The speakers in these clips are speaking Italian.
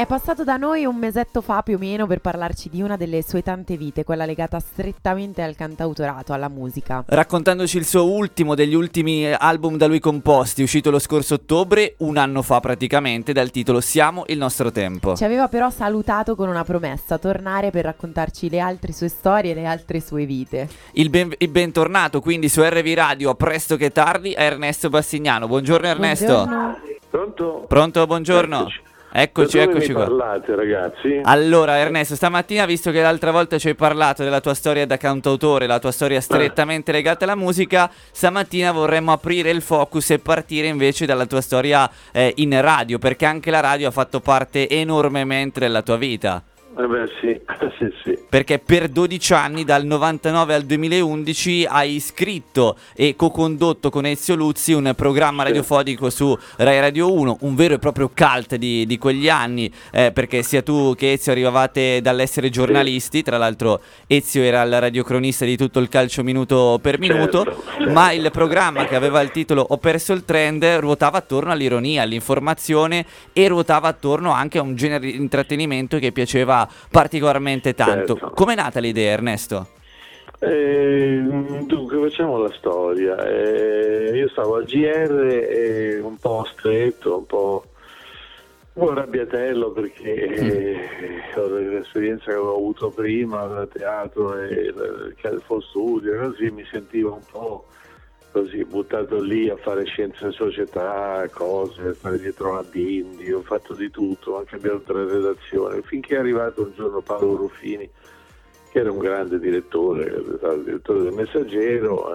È passato da noi un mesetto fa più o meno per parlarci di una delle sue tante vite, quella legata strettamente al cantautorato, alla musica. Raccontandoci il suo ultimo degli ultimi album da lui composti, uscito lo scorso ottobre, un anno fa praticamente, dal titolo Siamo il nostro tempo. Ci aveva però salutato con una promessa, tornare per raccontarci le altre sue storie e le altre sue vite. Il bentornato quindi su RV Radio, a presto che tardi, a Ernesto Bassignano. Buongiorno Ernesto. Buongiorno. Pronto? Pronto, buongiorno. Eccoci Da dove mi qua. parlate, ragazzi? Allora Ernesto, stamattina, visto che l'altra volta ci hai parlato della tua storia da cantautore, la tua storia strettamente legata alla musica, stamattina vorremmo aprire il focus e partire invece dalla tua storia in radio, perché anche la radio ha fatto parte enormemente della tua vita. Sì. Perché per 12 anni, dal 99 al 2011, hai scritto e co-condotto con Ezio Luzzi un programma radiofonico su Rai Radio 1, un vero e proprio cult di quegli anni, perché sia tu che Ezio arrivavate dall'essere giornalisti, tra l'altro Ezio era il radiocronista di tutto il calcio minuto per minuto, Certo. ma il programma, che aveva il titolo Ho perso il trend, ruotava attorno all'ironia, all'informazione, e ruotava attorno anche a un genere di intrattenimento che piaceva particolarmente tanto. Certo. Com'è nata l'idea, Ernesto? Dunque, facciamo la storia. Io stavo al GR, un po' stretto, un po' arrabbiatello, perché l'esperienza che avevo avuto prima da teatro e il Califo Studio, così mi sentivo un po' così buttato lì a fare scienze e società, cose, stare dietro una bindi, ho fatto di tutto, ho anche cambiato 3 redazioni, finché è arrivato un giorno Paolo Ruffini, che era un grande direttore, il direttore del Messaggero,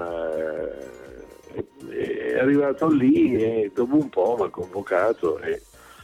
è arrivato lì e dopo un po' mi ha convocato e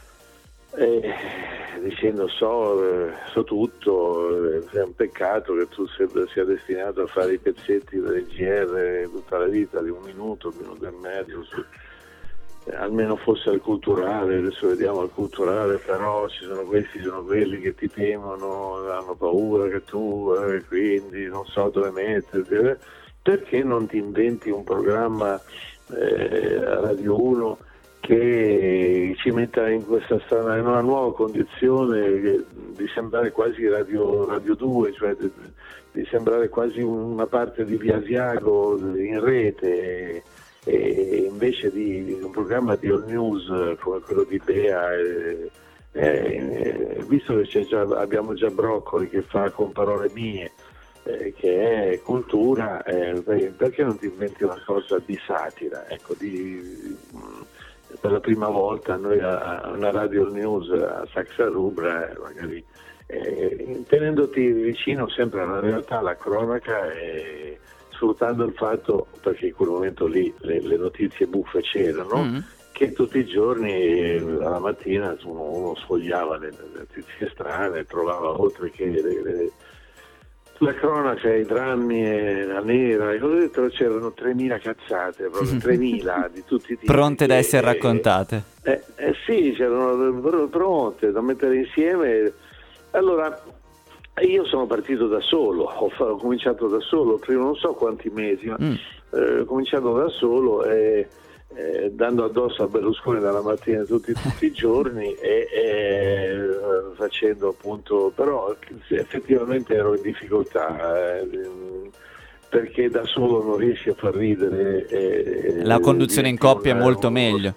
dicendo so tutto, è un peccato che tu sia destinato a fare i pezzetti del GR tutta la vita, di un minuto e mezzo, almeno fosse al culturale. Adesso vediamo al culturale, però ci sono quelli che ti temono, hanno paura che tu quindi non so dove metterti, perché non ti inventi un programma a Radio 1 che ci metta in questa strana, in una nuova condizione di sembrare quasi Radio 2, cioè di sembrare quasi una parte di Via Asiago in rete, e invece di un programma di all news come quello di Bea, visto che abbiamo già Broccoli che fa con parole mie, che è cultura, perché non ti inventi una cosa di satira? Ecco, per la prima volta noi a una radio news a Saxa Rubra, magari tenendoti vicino sempre alla realtà, alla cronaca, e sfruttando il fatto, perché in quel momento lì le notizie buffe c'erano, che tutti i giorni alla mattina uno sfogliava le notizie strane, trovava, oltre che la cronaca, i drammi, la nera, e così dentro c'erano 3.000 cazzate, proprio 3.000 di tutti i tipi. Pronte da essere raccontate. Sì, c'erano pronte da mettere insieme. Allora, io sono partito da solo, ho cominciato da solo, prima non so quanti mesi, ma ho cominciato da solo, dando addosso a Berlusconi dalla mattina tutti i giorni, e facendo appunto, però effettivamente ero in difficoltà, perché da solo non riesci a far ridere. La conduzione in coppia è molto meglio.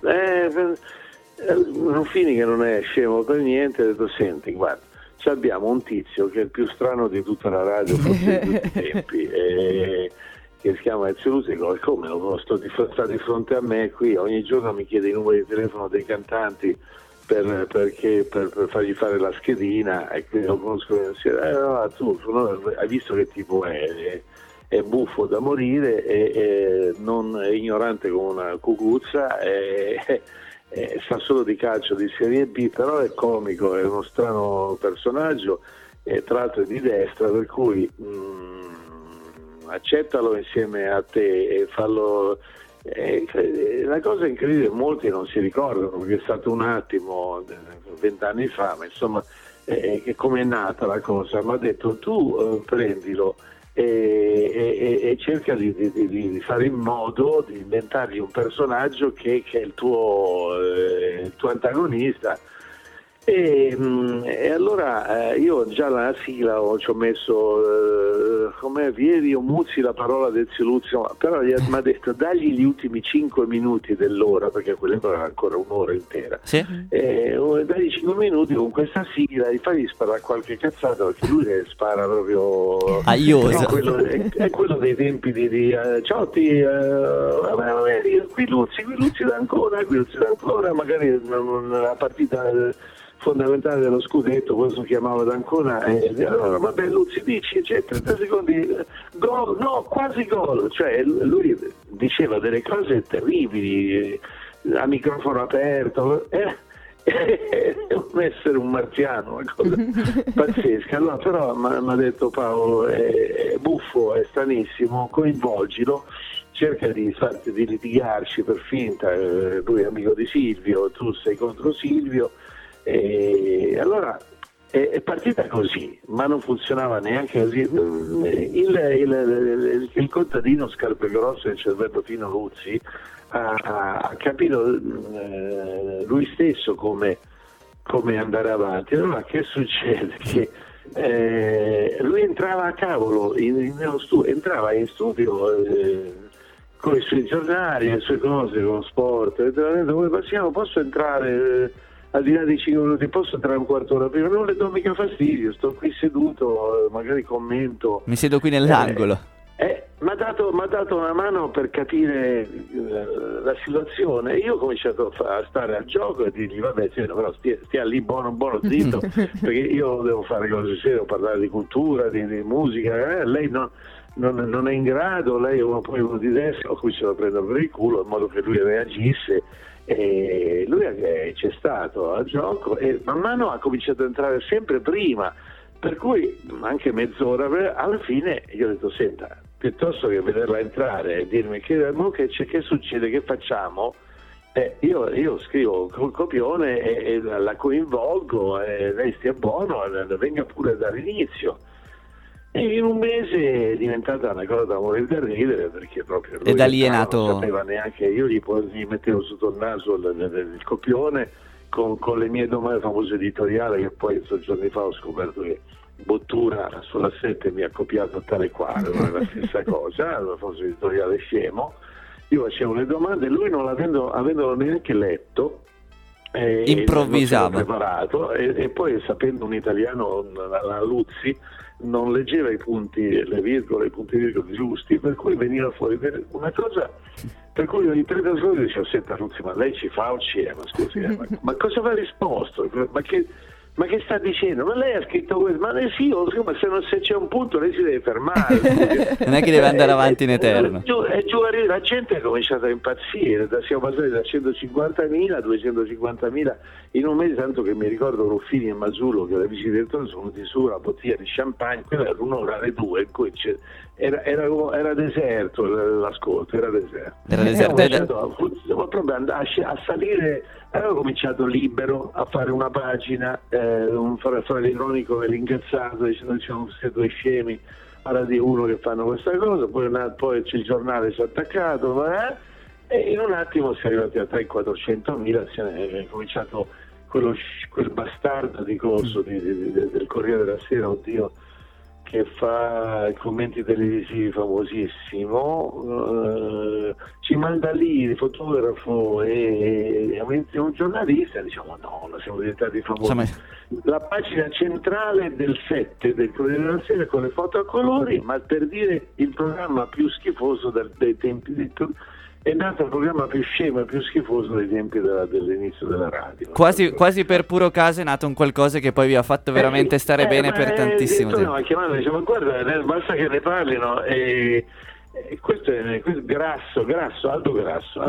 Ruffini, che non è scemo per niente, ha detto: senti, guarda, abbiamo un tizio che è il più strano di tutta la radio forse di tutti i tempi, che si chiama Ezio Luzzi. Come sta di fronte a me qui, ogni giorno mi chiede i numeri di telefono dei cantanti per fargli fare la schedina, e quindi lo conosco. Tu hai visto che tipo è buffo da morire, è ignorante come una cucuzza, sa solo di calcio di Serie B, però è comico, è uno strano personaggio, tra l'altro è di destra, per cui accettalo insieme a te e fallo. La cosa incredibile, molti non si ricordano, perché è stato un attimo 20 anni fa, ma insomma, che come è nata la cosa. Mi ha detto: tu prendilo e cerca di fare in modo di inventargli un personaggio che è il tuo antagonista, e E allora io già la sigla ci ho messo come Vieri o Muzzi la parola del Siluzio, però mi ha detto dagli gli ultimi 5 minuti dell'ora, perché quell'ora era ancora un'ora intera. Sì. Dagli 5 minuti con questa sigla e fagli sparare qualche cazzata, perché lui spara proprio aioso. È quello dei tempi di Ciotti, qui Luzzi d'Ancona, magari la partita fondamentale dello scudetto, questo chiamava d'Ancona, allora vabbè Luzzi dici, 30 secondi, gol, no, quasi gol, cioè lui diceva delle cose terribili a microfono aperto, un essere un marziano, una cosa pazzesca. Allora però mi ha detto Paolo, è buffo, è stranissimo, coinvolgilo, cerca di litigarci per finta, lui è amico di Silvio, tu sei contro Silvio, e allora è partita così, ma non funzionava neanche così. Il contadino scarpe grosse e il cervello fino Luzzi ha capito lui stesso come andare avanti. Allora che succede? Che lui entrava a cavolo entrava in studio con i suoi giornali, le sue cose, con lo sport, come passiamo, posso entrare al di là di 5 minuti, posso entrare un quarto d'ora prima, non le do mica fastidio, sto qui seduto, magari commento, mi siedo qui nell'angolo. Mi ha dato una mano per capire la situazione. Io ho cominciato a stare al gioco e dirgli vabbè però stia lì buono zitto, perché io devo fare cose serie, devo parlare di cultura, di musica, lei non è in grado, lei è uno di destra. Ho cominciato a prendere per il culo in modo che lui reagisse, e lui c'è stato al gioco e man mano ha cominciato a entrare sempre prima, per cui anche mezz'ora alla fine io ho detto senta, piuttosto che vederla entrare e dirmi che succede, che facciamo, io scrivo col copione e la coinvolgo, e lei stia buono, venga pure dall'inizio. E in un mese è diventata una cosa da morire da ridere, perché proprio lui e da lì è nato, non sapeva neanche, io gli mettevo sotto il naso il copione con le mie domande, il famoso editoriale, che poi giorni fa ho scoperto che Bottura sulla 7 mi ha copiato tale e quale, non è la stessa cosa, il famoso editoriale scemo. Io facevo le domande e lui, non avendolo neanche letto, improvvisava, non preparato, e poi sapendo un italiano, la Luzzi, non leggeva i punti, le virgole, i punti virgole giusti, per cui veniva fuori una cosa per cui ogni 30 secondi dicevo senta Luzzi, ma lei ci fa o ci è? Ma scusi, ma cosa va risposto? Ma che sta dicendo? Ma lei ha scritto questo? Ma sì, ma se c'è un punto lei si deve fermare. Non è che deve andare avanti in eterno. La gente è cominciata a impazzire, siamo passati da 150.000 a 250.000 in un mese, tanto che mi ricordo Ruffini e Mazzullo, che da vice direttore sono venuti su una bottiglia di champagne, quella era un'ora alle 2, in cui era deserto l'ascolto, era deserto. Proprio a salire. Avevo cominciato libero a fare una pagina, fare l'ironico e l'ingazzato, dicendo questi due scemi a Radio 1 che fanno questa cosa, poi c'è il giornale, si è attaccato, e in un attimo si è arrivati a 300-400.000, è cominciato quel bastardo di corso del Corriere della Sera, oddio, che fa commenti televisivi famosissimo, ci manda lì il fotografo e un giornalista, diciamo no, siamo diventati famosi. La pagina centrale del 7 del Corriere della Sera con le foto a colori, ma per dire il programma più schifoso dei tempi è nato il programma più scemo e più schifoso dei tempi dell'inizio della radio. Quasi per puro caso è nato un qualcosa che poi vi ha fatto veramente stare bene per tantissimo tempo. Ma dice, ma guarda, basta che ne parlino, questo è grasso, Aldo Grasso,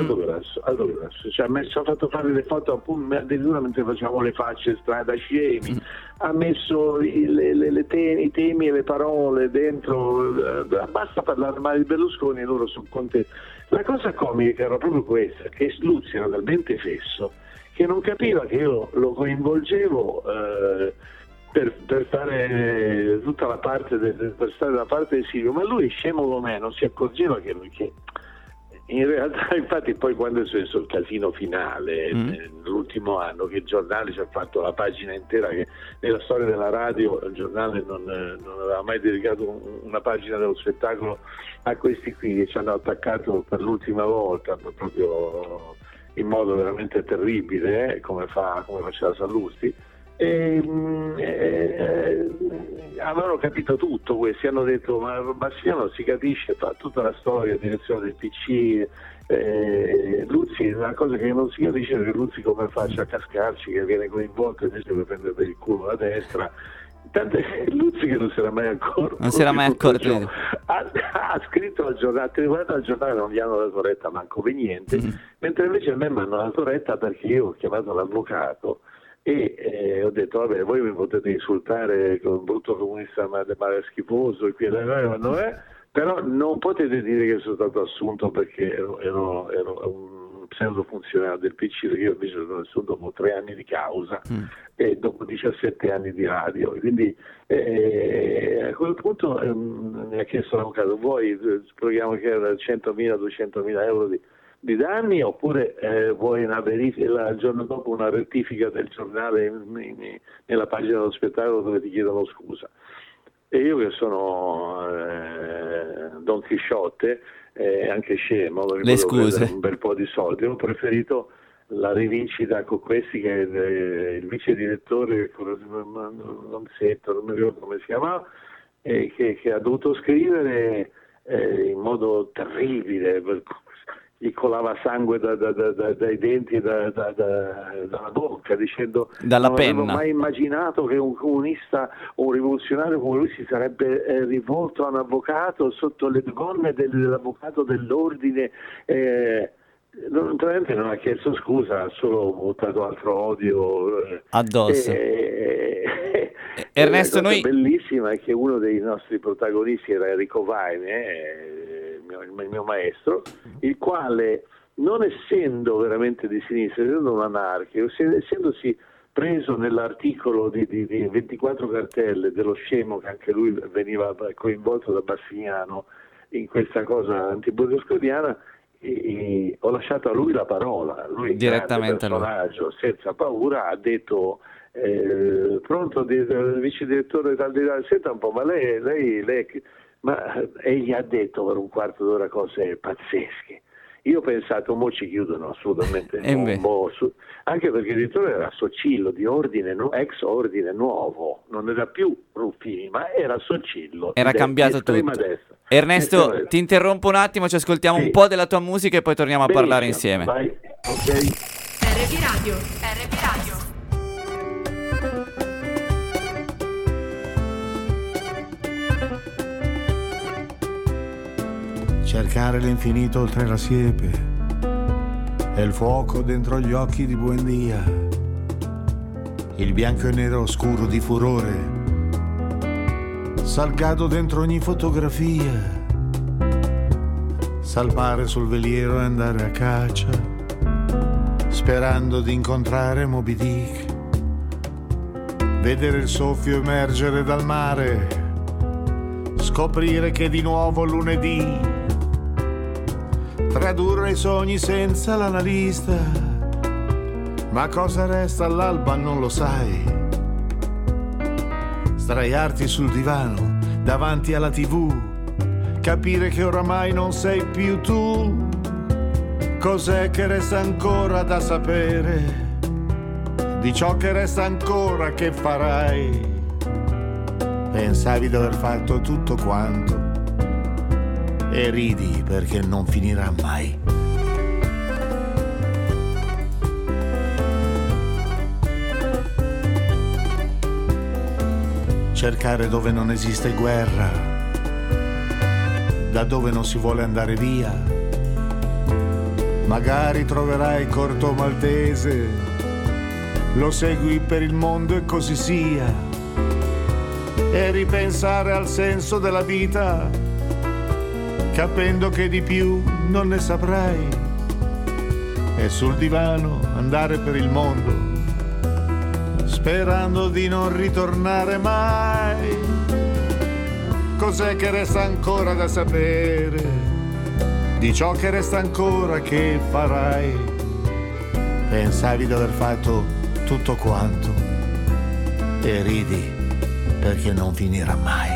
ci ha fatto fare le foto addirittura mentre facciamo le facce strada scemi, ha messo i temi e le parole dentro, basta parlare male di Berlusconi e loro sono contenti. La cosa comica era proprio questa, che Luzzi era talmente fesso che non capiva che io lo coinvolgevo per fare tutta la parte per stare dalla parte di Silvio, ma lui scemo com'è non si accorgeva che In realtà, infatti, poi quando è successo il casino finale, l'ultimo anno, che il giornale ci ha fatto la pagina intera, che nella storia della radio il giornale non aveva mai dedicato una pagina dello spettacolo a questi qui, che ci hanno attaccato per l'ultima volta, proprio in modo veramente terribile, come faceva Sallusti. Avevano capito tutto questi, hanno detto ma Bastiano si capisce, fa tutta la storia, direzione del PC, Luzzi, una cosa che non si capisce è che Luzzi come faccia a cascarci, che viene coinvolto invece per prendere per il culo la destra. Luzzi che non si era mai accorto, ha scritto al giornale, telefonato al giornale, non gli hanno dato retta manco per niente, mentre invece a me mi hanno dato retta perché io ho chiamato l'avvocato e ho detto vabbè, voi mi potete insultare con un brutto comunista male schifoso e però non potete dire che sono stato assunto perché ero un pseudo funzionario del PC, perché io invece sono assunto dopo 3 anni di causa e dopo 17 anni di radio, quindi a quel punto mi ha chiesto l'avvocato, vuoi speriamo che era 100.000, 200.000 euro di danni, oppure vuoi una verifica il giorno dopo, una rettifica del giornale nella pagina dello spettacolo dove ti chiedono scusa. E io che sono Don Chisciotte, anche scemo, le scuse, un bel po' di soldi, ho preferito la rivincita con questi, che è il vice direttore, non mi ricordo come si chiamava, che ha dovuto scrivere in modo terribile, gli colava sangue dai denti e dalla bocca, dicendo dalla penna. Non avevo mai immaginato che un comunista o un rivoluzionario come lui si sarebbe rivolto a un avvocato sotto le gonne dell'avvocato dell'ordine. Naturalmente non ha chiesto scusa, ha solo buttato altro odio addosso. Ernesto, la cosa bellissima è che uno dei nostri protagonisti era Enrico Vaine, il mio maestro, il quale, non essendo veramente di sinistra, essendo un anarchico, essendosi preso nell'articolo di 24 cartelle dello scemo, che anche lui veniva coinvolto da Bassignano in questa cosa antiberlusconiana, ho lasciato a lui la parola. Lui, direttamente grande personaggio, senza paura, ha detto pronto, vice direttore tal di tal, senta un po', ma lei ma egli ha detto per un quarto d'ora cose pazzesche. Io ho pensato, mo ci chiudono assolutamente, anche perché il direttore era Socillo, di ordine ex ordine nuovo, non era più Ruffini, ma era Socillo, era cambiato tutto. Destra. Ernesto, ti interrompo un attimo, ci ascoltiamo un po' della tua musica e poi torniamo a parlare insieme. Vai. Ok. RB Radio. Cercare l'infinito oltre la siepe e il fuoco dentro gli occhi di Buendia, il bianco e nero oscuro di furore salgato dentro ogni fotografia, salpare sul veliero e andare a caccia sperando di incontrare Moby Dick, vedere il soffio emergere dal mare, scoprire che è di nuovo lunedì, tradurre i sogni senza l'analista, ma cosa resta all'alba non lo sai. Sdraiarti sul divano davanti alla TV, capire che oramai non sei più tu. Cos'è che resta ancora da sapere di ciò che resta ancora che farai? Pensavi di aver fatto tutto quanto e ridi perché non finirà mai. Cercare dove non esiste guerra, da dove non si vuole andare via. Magari troverai Corto Maltese, lo segui per il mondo e così sia. E ripensare al senso della vita, capendo che di più non ne saprai, e sul divano andare per il mondo, sperando di non ritornare mai. Cos'è che resta ancora da sapere di ciò che resta ancora che farai. Pensavi di aver fatto tutto quanto e ridi perché non finirà mai.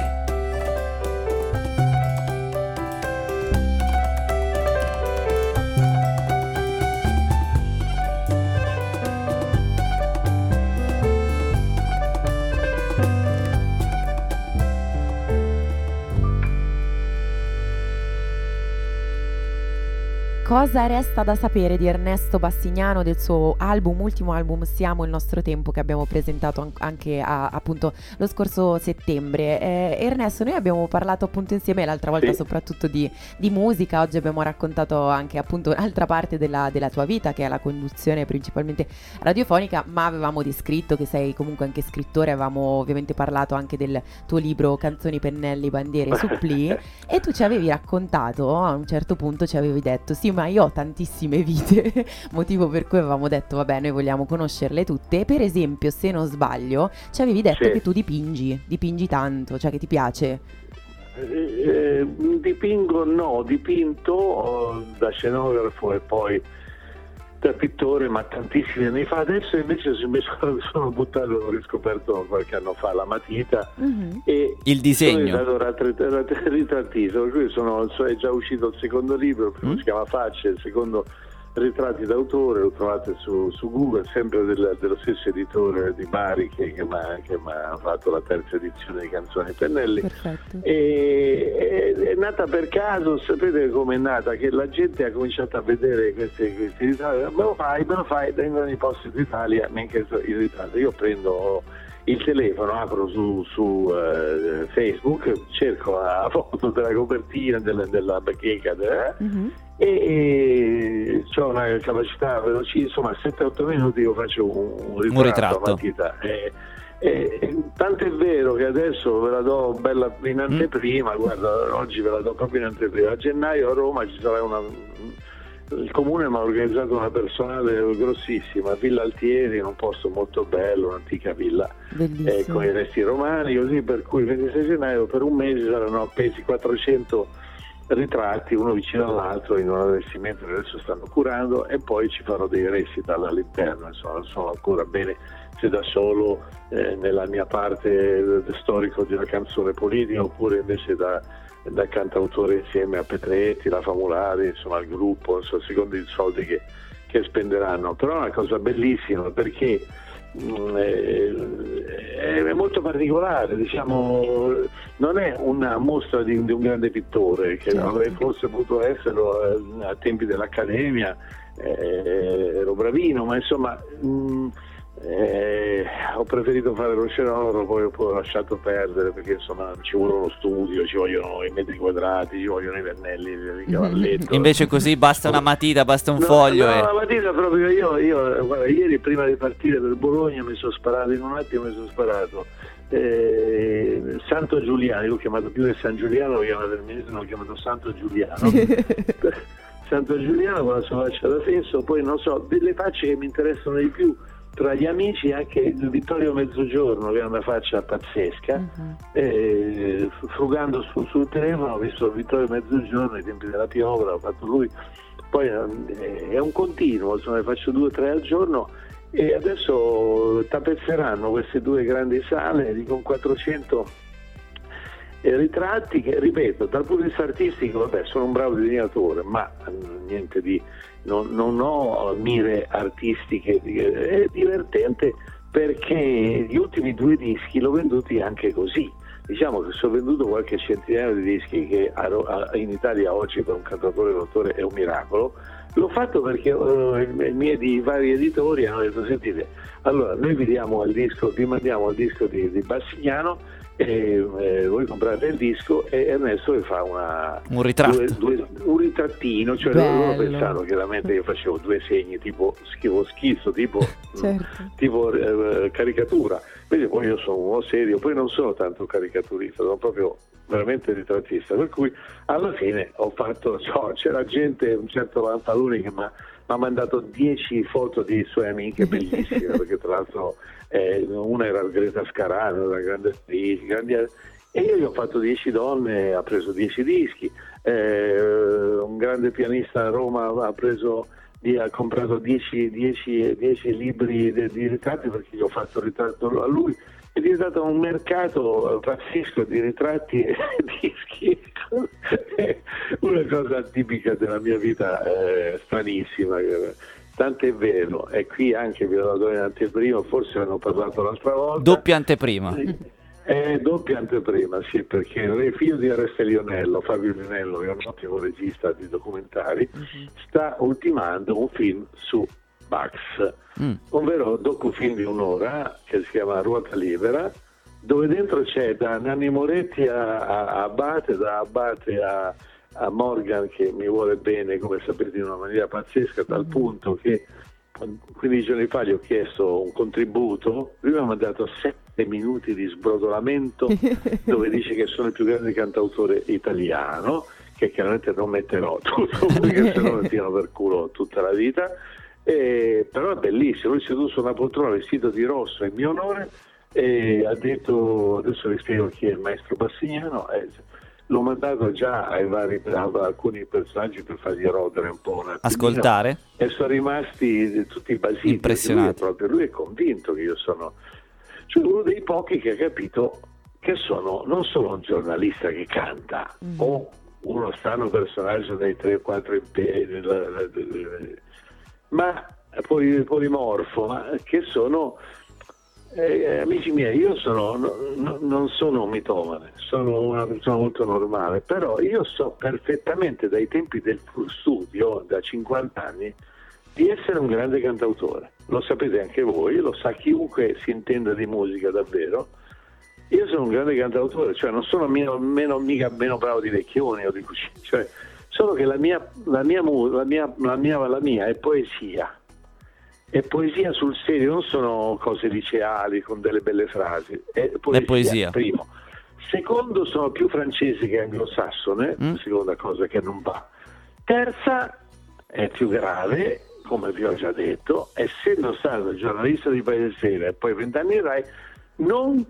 Cosa resta da sapere di Ernesto Bassignano, del suo ultimo album Siamo il nostro tempo, che abbiamo presentato anche appunto lo scorso settembre? Ernesto, noi abbiamo parlato appunto insieme l'altra volta soprattutto di musica. Oggi abbiamo raccontato anche appunto un'altra parte della tua vita, che è la conduzione principalmente radiofonica, ma avevamo descritto che sei comunque anche scrittore. Avevamo ovviamente parlato anche del tuo libro Canzoni, pennelli, bandiere, supplì e tu ci avevi raccontato, a un certo punto ci avevi detto: sì, ma io ho tantissime vite, motivo per cui avevamo detto vabbè, noi vogliamo conoscerle tutte. Per esempio, se non sbaglio, ci avevi detto che tu dipingi tanto, cioè che ti piace. Dipinto da scenografo e poi da pittore, ma tantissimi anni fa. Adesso invece mi sono buttato, l'ho riscoperto qualche anno fa, la matita e il disegno, ritrattista, per cui è già uscito il secondo libro, il primo si chiama Facce, il secondo Ritratti d'autore, lo trovate su Google, sempre dello stesso editore di Bari che mi ha fatto la terza edizione di Canzoni e Pennelli. Perfetto. È nata per caso. Sapete com'è nata? Che la gente ha cominciato a vedere questi ritratti. Me lo fai, vengono i posti d'Italia, neanche i ritratti. Io prendo il telefono, apro su Facebook, cerco la foto della copertina della bacheca e ho una capacità velocissima, insomma 7-8 minuti io faccio un ritratto a matita. Tanto è vero che adesso ve la do bella in anteprima, guarda, oggi ve la do proprio in anteprima. A gennaio a Roma ci sarà il comune mi ha organizzato una personale grossissima, Villa Altieri, in un posto molto bello, un'antica villa con i resti romani, così, per cui il 26 gennaio per un mese saranno appesi 400 ritratti uno vicino all'altro in un allestimento che adesso stanno curando, e poi ci farò dei recital all'interno. Insomma, non so ancora bene se da solo nella mia parte storico di una canzone politica oppure invece da cantautore insieme a Petretti, la Famulari, insomma il gruppo, insomma, secondo i soldi che spenderanno. Però è una cosa bellissima perché è molto particolare, diciamo, non è una mostra di un grande pittore, che avrei forse potuto esserlo a tempi dell'Accademia, ero bravino, ma insomma ho preferito fare lo scenografo, poi ho lasciato perdere perché insomma ci vuole uno studio, ci vogliono i metri quadrati, ci vogliono i pennelli, il cavalletto. Invece così basta una matita, basta un foglio. La matita proprio io guarda, ieri prima di partire per Bologna mi sono sparato in un attimo, Santo Giuliano, io ho chiamato più che San Giuliano, l'ho chiamato il ministro, l'ho chiamato Santo Giuliano. Santo Giuliano con la sua faccia da fesso. Poi non so, delle facce che mi interessano di più tra gli amici anche il Vittorio Mezzogiorno, che è una faccia pazzesca. Frugando sul telefono ho visto il Vittorio Mezzogiorno ai tempi della piovra, l'ho fatto lui. Poi è un continuo, insomma, ne faccio 2 o 3 al giorno, e adesso tappezzeranno queste 2 grandi sale con 400 ritratti che, ripeto, dal punto di vista artistico, vabbè, sono un bravo disegnatore, ma niente di non ho mire artistiche. È divertente perché gli ultimi 2 dischi l'ho venduti anche così. Diciamo che se ho venduto qualche centinaio di dischi, che in Italia oggi per un cantautore e autore è un miracolo, l'ho fatto perché i miei vari editori hanno detto: sentite, allora noi vi mandiamo il disco di Bassignano, e voi comprate il disco e Ernesto vi fa un ritratto, un ritrattino, cioè loro pensavano chiaramente che io facevo 2 segni tipo schizzo, tipo caricatura. Invece poi io sono uno serio, poi non sono tanto caricaturista, sono proprio veramente ritrattista, per cui alla fine ho fatto, c'era gente, un certo Pantaloni che mi ha mandato 10 foto di sue amiche bellissime, perché tra l'altro una era Greta Scarano, una grande attrice, e io gli ho fatto 10 donne, ha preso 10 dischi. un grande pianista a Roma ha comprato 10 libri di ritratti, perché gli ho fatto il ritratto a lui. È diventato un mercato pazzesco di ritratti e dischi, una cosa tipica della mia vita, stranissima. Tant'è vero, e qui anche vi ho dato un'anteprima, forse ne ho parlato l'altra volta. Doppia anteprima. Doppia anteprima, sì, perché il figlio di Oreste Lionello, Fabio Lionello, che è un ottimo regista di documentari, sta ultimando un film su Bax, ovvero docufilm di un'ora che si chiama Ruota Libera, dove dentro c'è da Nanni Moretti a Abate, da Abate a Morgan, che mi vuole bene, come sapete, in una maniera pazzesca, tal punto che 15 giorni fa gli ho chiesto un contributo. Lui mi ha mandato 7 minuti di sbrodolamento dove dice che sono il più grande cantautore italiano, che chiaramente non metterò tutto perché sennò mi tirano per culo tutta la vita. Però è bellissimo. Lui si è seduto su una poltrona vestito di rosso in mio onore e ha detto, adesso vi spiego chi è il maestro Bassignano. L'ho mandato già a alcuni personaggi per fargli rodere un po' un attimino, ascoltare, e sono rimasti tutti basiti, impressionati. Lui è convinto che io sono, cioè, uno dei pochi che ha capito che non sono un giornalista che canta o uno strano personaggio dai 3 o 4 imperi, ma polimorfo, ma che sono amici miei. Io non sono un mitomane, sono una persona molto normale, però io so perfettamente dai tempi del studio, da 50 anni, di essere un grande cantautore. Lo sapete anche voi, lo sa chiunque si intenda di musica davvero. Io sono un grande cantautore, cioè non sono mica meno bravo di Vecchioni o di Cucini, cioè solo che la mia è poesia. E poesia sul serio, non sono cose liceali con delle belle frasi, è poesia. Primo. Secondo, sono più francese che anglosassone, seconda cosa che non va. Terza, è più grave, come vi ho già detto, essendo stato giornalista di Paese Sera e poi 20 anni in Rai, non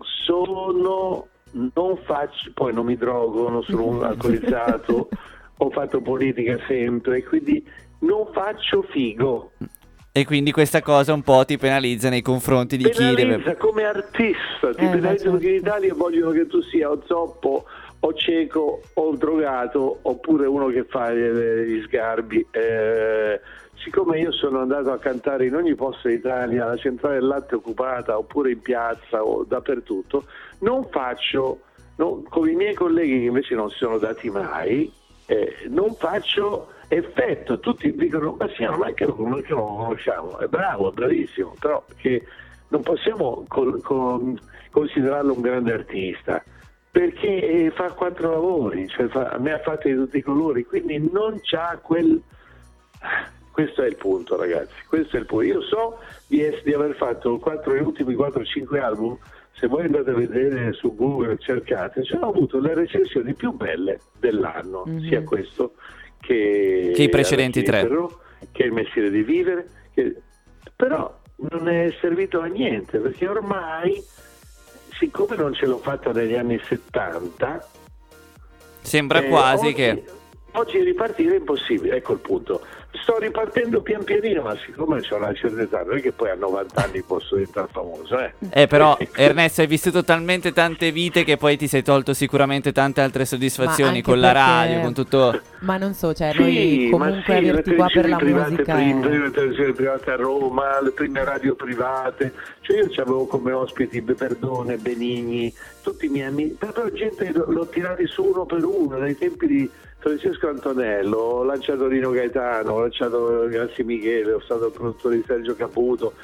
faccio, poi non mi drogo, non sono un alcolizzato, ho fatto politica sempre, quindi non faccio figo. E quindi questa cosa un po' ti penalizza nei confronti di chi deve... come artista, ti penalizzano che in Italia vogliono che tu sia o zoppo o cieco o drogato oppure uno che fa gli sgarbi. Siccome io sono andato a cantare in ogni posto d'Italia, la centrale del latte occupata oppure in piazza o dappertutto, non faccio, come i miei colleghi che invece non si sono dati mai, non faccio effetto. Tutti dicono ma sì, non è che lo conosciamo, è bravo, è bravissimo, però che non possiamo considerarlo un grande artista perché fa 4 lavori, cioè ne ha fatti di tutti i colori, quindi non c'ha questo è il punto, ragazzi, questo è il punto. Io so di aver fatto gli ultimi 4-5 album. Se voi andate a vedere su Google, cercate, ho avuto le recensioni più belle dell'anno, sia questo che i precedenti 3, che il mestiere di vivere, però non è servito a niente, perché ormai, siccome non ce l'ho fatta negli anni 70, sembra quasi oggi ripartire è impossibile, ecco il punto. Sto ripartendo pian pianino, ma siccome ho una certa età, non è che poi a 90 anni posso diventare famoso. Però Ernesto, hai vissuto talmente tante vite che poi ti sei tolto sicuramente tante altre soddisfazioni con la radio, con tutto. Ma non so, cioè noi comunque averti qua per la musica. Le televisioni private a Roma, le prime radio private, cioè io avevo come ospiti Perdone, Benigni, tutti i miei amici, però gente l'ho tirati su uno per uno dai tempi di Francesco Antonello, ho lanciato Rino Gaetano, ho lanciato Grazia Michele, ho stato il produttore di Sergio Caputo,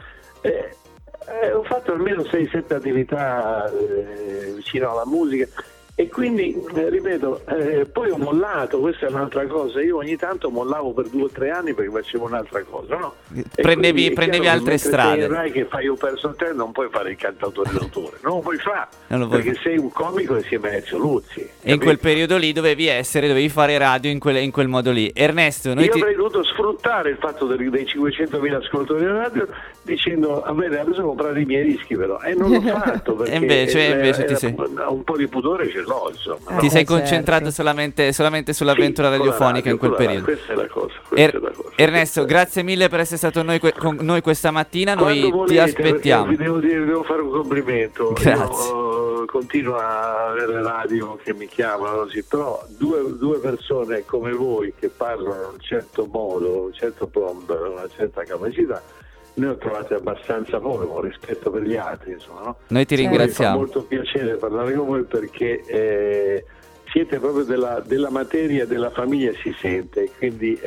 ho fatto almeno 6-7 attività vicino alla musica e quindi ripeto, poi ho mollato. Questa è un'altra cosa, io ogni tanto mollavo per 2 o 3 anni perché facevo un'altra cosa, no? Prendevi altre strade. Sei che fai un personaggio, non puoi fare il cantautore d'autore, non lo puoi fare, perché sei un comico insieme a Ezio Luzzi. E in quel periodo lì dovevi fare radio in quel modo lì. Ernesto, io avrei dovuto sfruttare il fatto dei 500.000 ascoltatori di radio dicendo a me adesso comprare i miei dischi, però non l'ho fatto perché invece ti sei... un po' di pudore c'è l'ho, insomma. Ti sei concentrato solamente sull'avventura radiofonica in quel periodo. Questa è la cosa. Ernesto, grazie mille per essere stato con noi questa mattina. Noi volete, ti aspettiamo. Vi devo fare un complimento. Grazie. Io continuo a avere radio che mi chiamano così, però due persone come voi che parlano in un certo modo, un certo plomb, una certa capacità, ne ho trovate abbastanza poco rispetto per gli altri, insomma, no? Noi ti ringraziamo. Mi fa molto piacere parlare con voi perché siete proprio della materia, della famiglia, si sente, quindi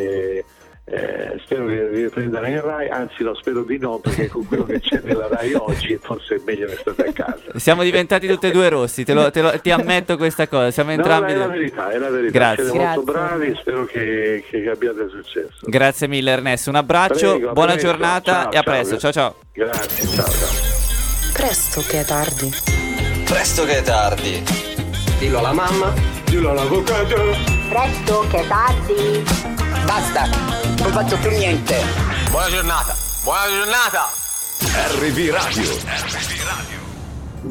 spero che riprendano in Rai, anzi no, spero di no, perché con quello che c'è nella Rai oggi forse è meglio che state a casa. Siamo diventati tutti e due rossi, ti ammetto questa cosa, siamo entrambi... è la verità. Grazie. Siete molto bravi, spero che abbiate successo. Grazie mille Ernesto, un abbraccio, buona giornata e a presto, ciao. Grazie, ciao. Presto che è tardi. Presto che è tardi. Dillo alla mamma. Dillo all'avvocato. Presto che è tardi. Basta, non faccio più niente. Buona giornata. RV Radio.